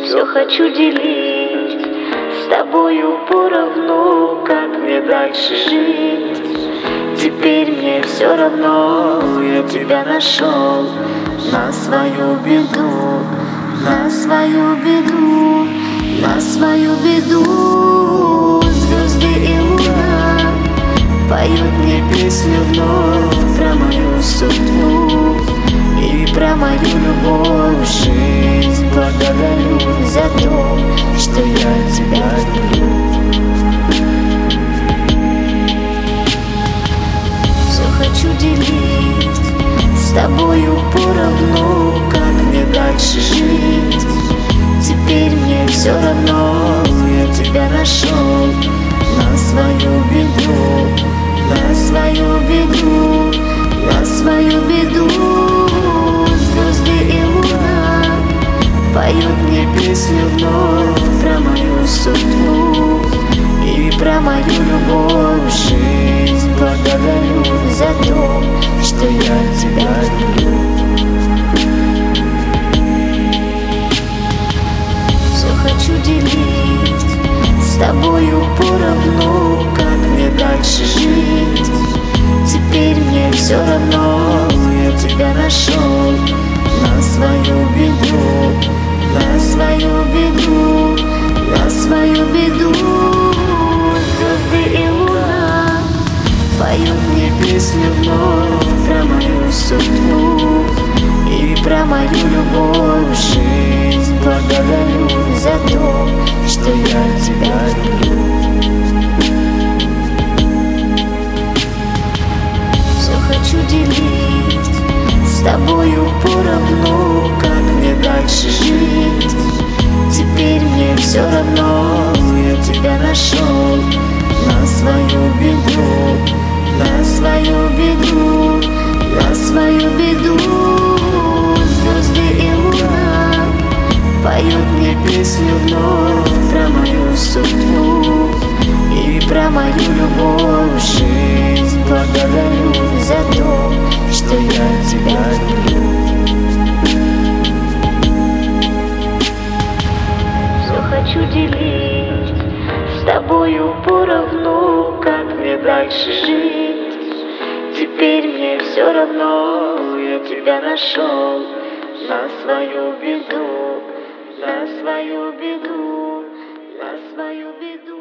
Все хочу делить с тобою поровну, как мне дальше жить. Теперь мне все равно, я тебя нашел. На свою беду, на свою беду, на свою беду. Звезды и луна поют мне песню вновь про мою судьбу и про мою любовь. Жизнь благодарю за то, что я тебя люблю. Все хочу делить с тобою поровну, как мне дальше жить. Теперь мне все равно, я тебя нашел. На свою беду, на свою беду, на свою беду. Звезды и луна поют мне песню вновь про мою судьбу и про мою любовь. Жизнь благодарю за то, что я тебя люблю. Все хочу делить с тобою поровну, как мне дальше жить. Теперь мне все равно, я тебя нашел. На свою беду, на свою беду, на свою беду. Звезды и луна поют мне песню вновь про мою судьбу и про мою любовь. Жизнь благодарю за то, что я тебя люблю. Все хочу делить с тобою поровну, как мне дальше жить. Теперь мне все равно, я тебя нашел. На свою беду, на свою беду, на свою беду. Звезды и луна поют мне песню вновь про мою судьбу и про мою любовь. Жизнь благодарю за то, что я тебя люблю. Все хочу делить с тобою поровну, как мне дальше жить. Теперь мне все равно, я тебя нашел. На свою беду, на свою беду, на свою беду.